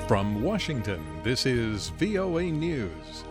From Washington, this is VOA News.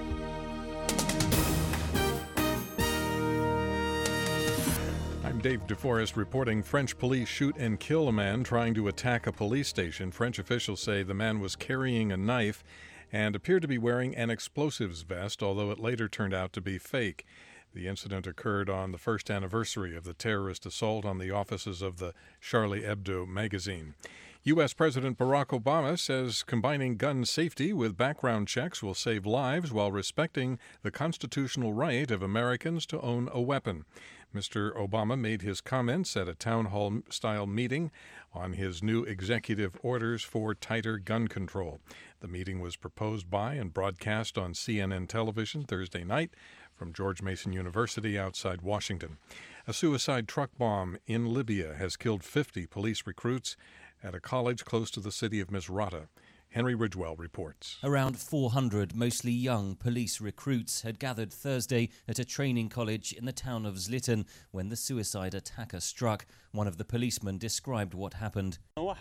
I'm Dave DeForest reporting French police shoot and kill a man trying to attack a police station. French officials say the man was carrying a knife and appeared to be wearing an explosives vest, although it later turned out to be fake. The incident occurred on the first anniversary of the terrorist assault on the offices of the Charlie Hebdo magazine. U.S. President Barack Obama says combining gun safety with background checks will save lives while respecting the constitutional right of Americans to own a weapon. Mr. Obama made his comments at a town hall-style meeting on his new executive orders for tighter gun control. The meeting was proposed by and broadcast on CNN television Thursday night from George Mason University outside Washington. A suicide truck bomb in Libya has killed 50 police recruits at a college close to the city of Misrata. Henry Ridgewell reports. Around 400 mostly young police recruits had gathered Thursday at a training college in the town of Zliten when the suicide attacker struck. One of the policemen described what happened.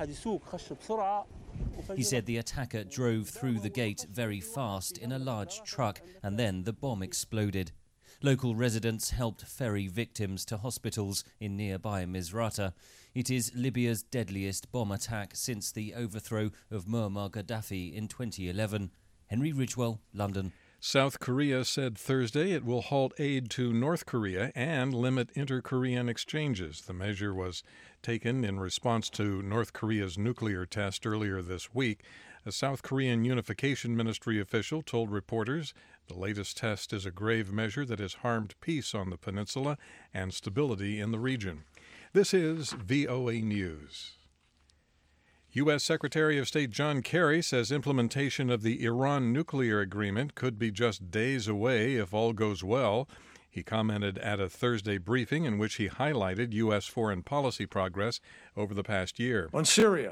He said the attacker drove through the gate very fast in a large truck and then the bomb exploded. Local residents helped ferry victims to hospitals in nearby Misrata. It is Libya's deadliest bomb attack since the overthrow of Muammar Gaddafi in 2011. Henry Ridgewell, London. South Korea said Thursday it will halt aid to North Korea and limit inter-Korean exchanges. The measure was taken in response to North Korea's nuclear test earlier this week. A South Korean Unification Ministry official told reporters the latest test is a grave measure that has harmed peace on the peninsula and stability in the region. This is VOA News. U.S. Secretary of State John Kerry says implementation of the Iran nuclear agreement could be just days away if all goes well. He commented at a Thursday briefing in which he highlighted U.S. foreign policy progress over the past year. On Syria,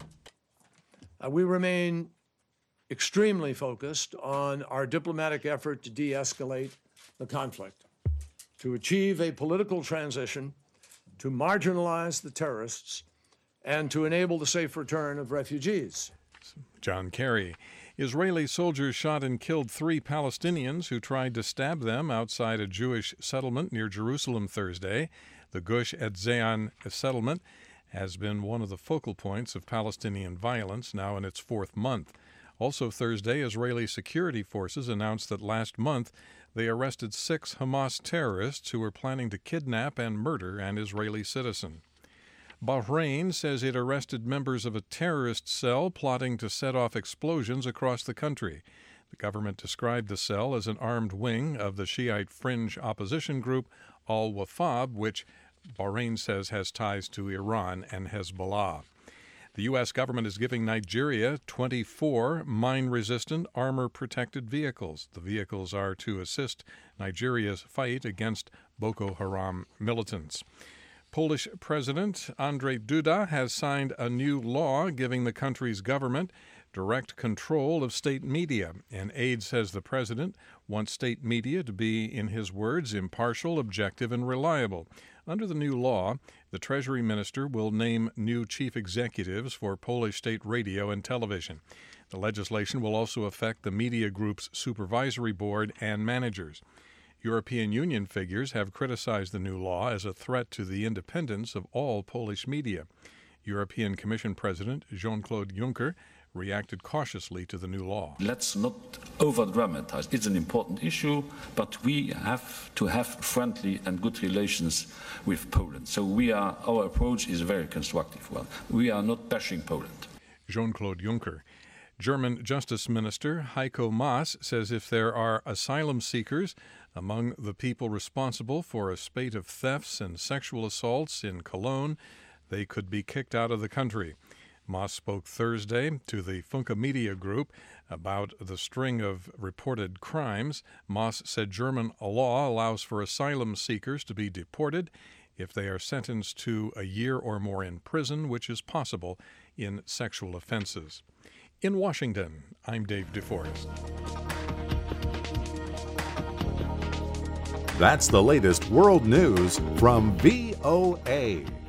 we remain extremely focused on our diplomatic effort to de-escalate the conflict, to achieve a political transition, to marginalize the terrorists, and to enable the safe return of refugees. John Kerry. Israeli soldiers shot and killed 3 Palestinians who tried to stab them outside a Jewish settlement near Jerusalem Thursday. The Gush Etzion settlement has been one of the focal points of Palestinian violence, now in its 4th month. Also Thursday, Israeli security forces announced that last month they arrested 6 Hamas terrorists who were planning to kidnap and murder an Israeli citizen. Bahrain says it arrested members of a terrorist cell plotting to set off explosions across the country. The government described the cell as an armed wing of the Shiite fringe opposition group Al-Wafab, which Bahrain says has ties to Iran and Hezbollah. The U.S. government is giving Nigeria 24 mine-resistant, armor-protected vehicles. The vehicles are to assist Nigeria's fight against Boko Haram militants. Polish President Andrzej Duda has signed a new law giving the country's government direct control of state media. An aide says the president wants state media to be, in his words, impartial, objective, and reliable. Under the new law, the Treasury Minister will name new chief executives for Polish state radio and television. The legislation will also affect the media group's supervisory board and managers. European Union figures have criticized the new law as a threat to the independence of all Polish media. European Commission President Jean-Claude Juncker reacted cautiously to the new law. Let's not over-dramatize. It's an important issue, but we have to have friendly and good relations with Poland. So our approach is a very constructive one. We are not bashing Poland. Jean-Claude Juncker. German Justice Minister Heiko Maas says if there are asylum seekers among the people responsible for a spate of thefts and sexual assaults in Cologne, they could be kicked out of the country. Maas spoke Thursday to the Funke Media Group about the string of reported crimes. Maas said German law allows for asylum seekers to be deported if they are sentenced to a year or more in prison, which is possible in sexual offenses. In Washington, I'm Dave DeForest. That's the latest world news from VOA.